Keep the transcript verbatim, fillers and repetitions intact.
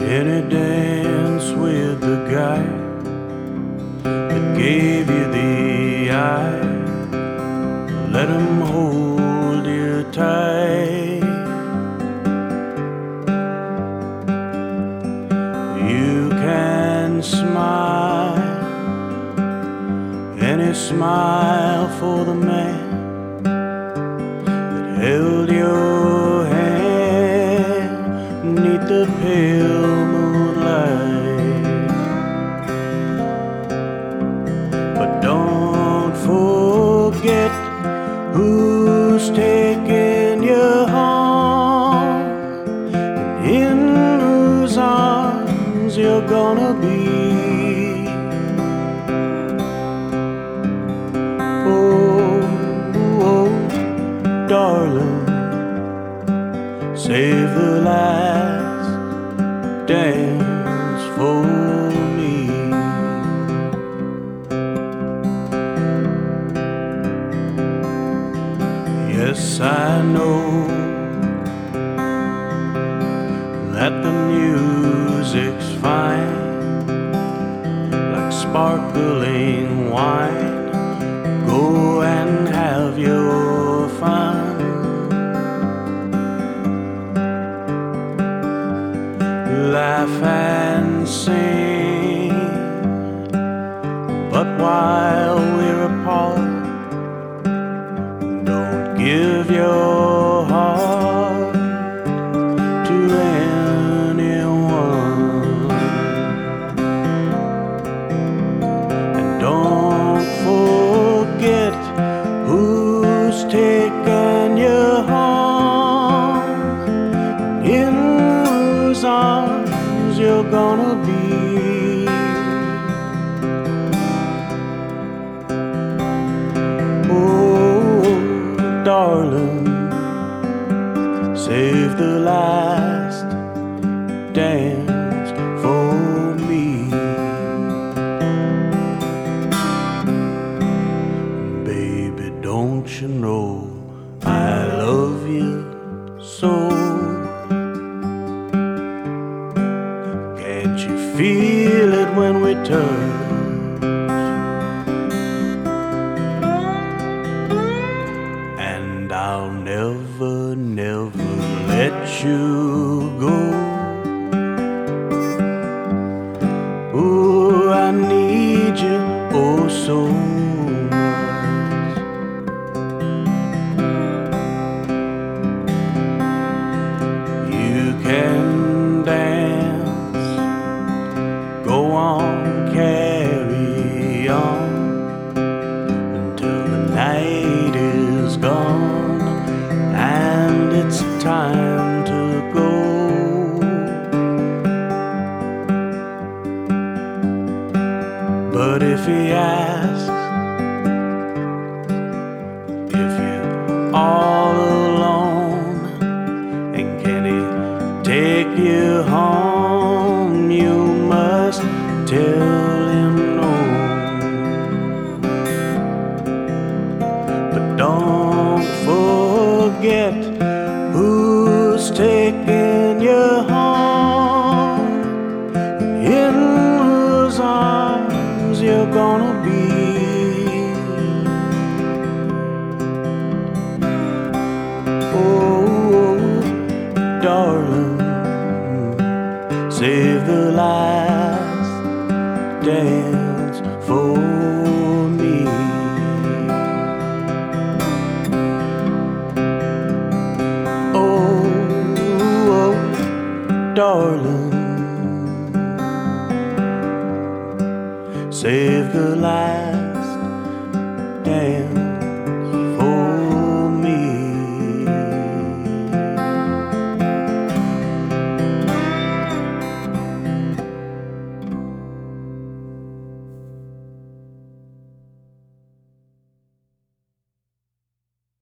any dance with the guy that gave you the eye. Let him hold you tight. You can smile, any smile for the man that held your hand neath the pale moonlight. But don't forget who's taking you home, and in whose arms you're gonna be. Oh, oh, darling, save the last dance for me. Yes, I know that the music's fine, like sparkling wine. Go and have your fun. Laugh and sing, but while we're apart, don't give your heart to anyone. And don't forget who's taken you home, in whose arms you're gonna be. Oh, darling, save the last dance for me. Baby, don't you know I love you so? Can't you feel it when we touch? And I'll never, never let you go. Oh, I need you oh so much. You can dance, go on, carry on until the night is gone and it's time to go. But if he asks if you're all alone and can he take you home, you must tell him no. But don't forget who's taking you home, in whose arms you're gonna be. Oh, darling, save the last dance for me. Oh, oh, darling, save the last